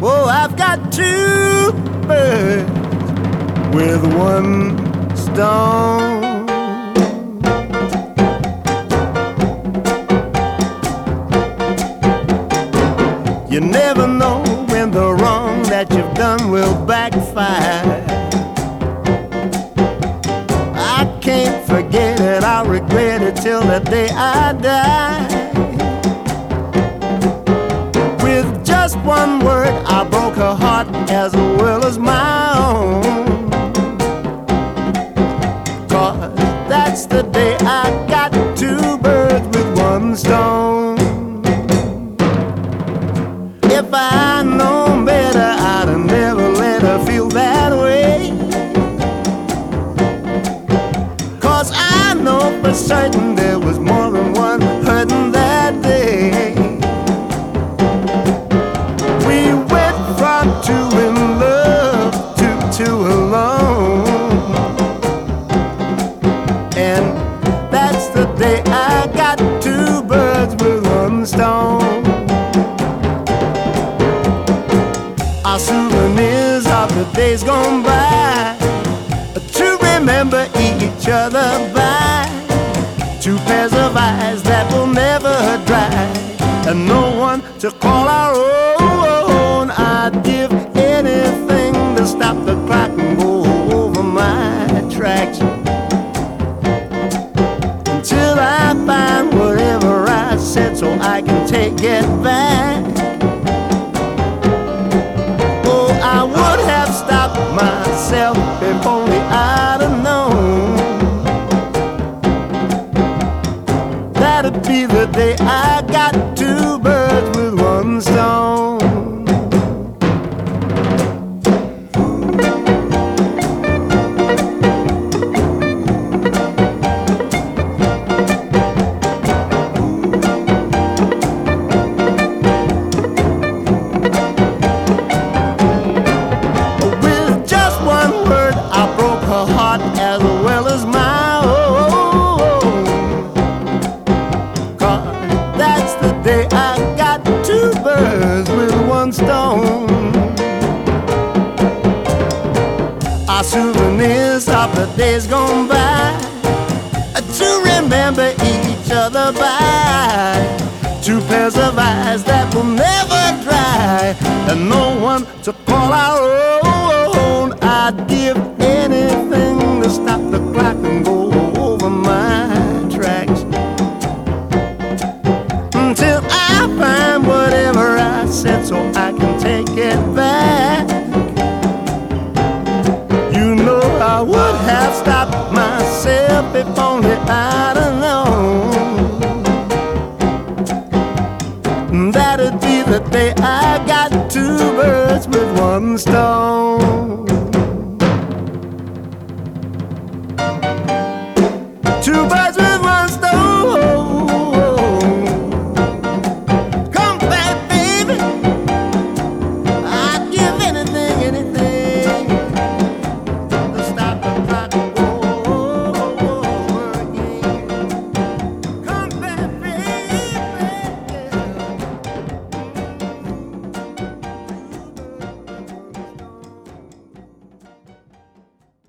Oh, I've got two birds with one stone. You never know when the wrong that you've done will backfire. I can't forget it, I'll regret it till the day I die. With just one word, I broke her heart as well as my own. 'Cause that's the day I got two birds with one stone. If I'd known better, I'd have never let her feel that way. 'Cause I know for certain there was more than one hurting that day. We went from two in love to two alone. And that's the day I got two birds with one stone. Our souvenirs of the days gone by, to remember each other by, two pairs of eyes that will never dry, and no one to call our own. I'd give anything to stop the clock and go over my tracks, until I find whatever I said so I can take it back. I would have stopped myself if only I'd have known. That'd be the day I got two birds with one stone. As well as my own. 'Cause that's the day I got two birds with one stone. Our souvenirs of the days gone by, to remember each other by, two pairs of eyes that will never dry, and no one to call our own. I'd give anything to stop the clock and go over my tracks, until I find whatever I said so I can take it back. You know I would have stopped myself if only I'd have known. That'd be the day I got two birds with one stone.